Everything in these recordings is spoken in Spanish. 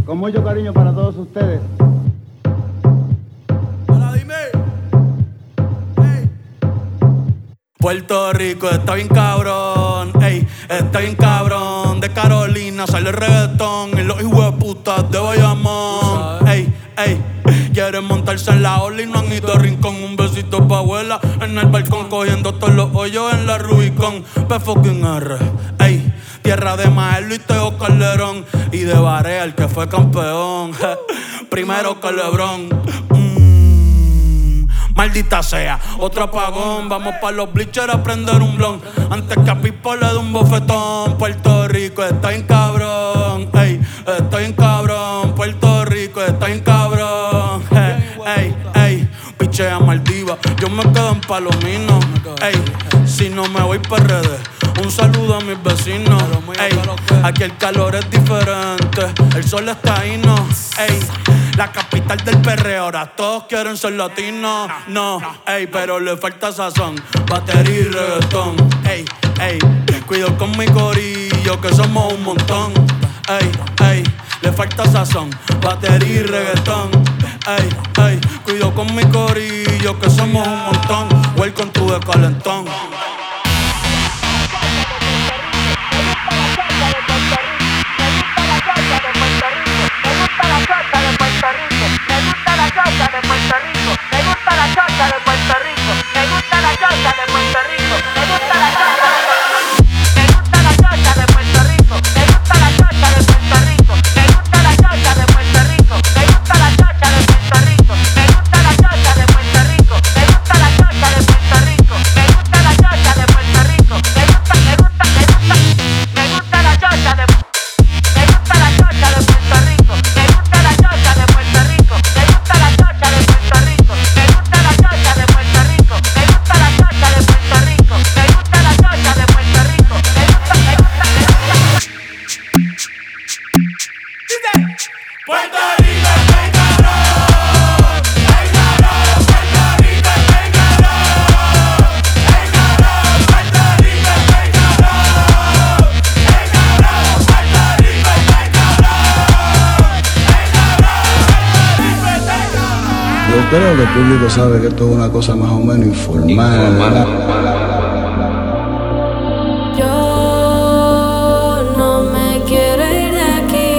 Con mucho cariño para todos ustedes. Hola, dime. Hey. Puerto Rico está bien cabrón, ey, está bien cabrón. De Carolina sale el reggaetón y los hijueputas de Bayamón. Ey, ey, quieren montarse en la ola y no han ido a Rincón. Un besito pa' abuela en el balcón, cogiendo todos los hoyos en la Rubicón. P-fucking-R, ey, tierra de Maelo y Teo Calderón. Y de Barea, el que fue campeón. Primero que LeBron. Maldita sea, otro apagón. Vamos pa' los bleachers a prender un blon. Antes que a Pipo le dé un bofetón. Puerto Rico está bien cabrón, ey, está bien cabrón. Puerto Rico está bien cabrón, ey, ey. Pichea Maldiva, yo me quedo en Palomino, ey. Si no me voy pa' redes, un saludo a mis vecinos, ey. Aquí el calor es diferente, el sol está ahí, no, ey. La capital del perreo, ahora todos quieren ser latinos. No, ey, pero le falta sazón, batería y reggaetón. Ey, ey, cuido con mi corillo que somos un montón. Ey, ey, le falta sazón, batería y reggaetón. Ey, ey, cuido con mi corillo que somos un montón. Welcome to the calentón. Yo creo que el público sabe que esto es una cosa más o menos informal. Yo no me quiero ir de aquí,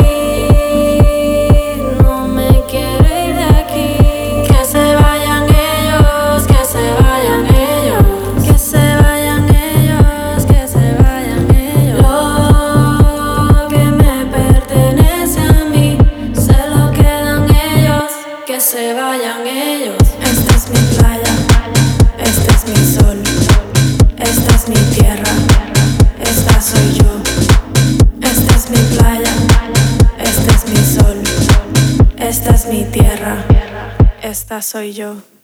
no me quiero ir de aquí. Que se vayan ellos, que se vayan ellos, que se vayan ellos, que se vayan ellos. Lo que me pertenece a mí se lo quedan ellos, que se vayan ellos. Esta es mi playa, este es mi sol, esta es mi tierra, esta soy yo. Esta es mi playa, este es mi sol, esta es mi tierra, esta soy yo.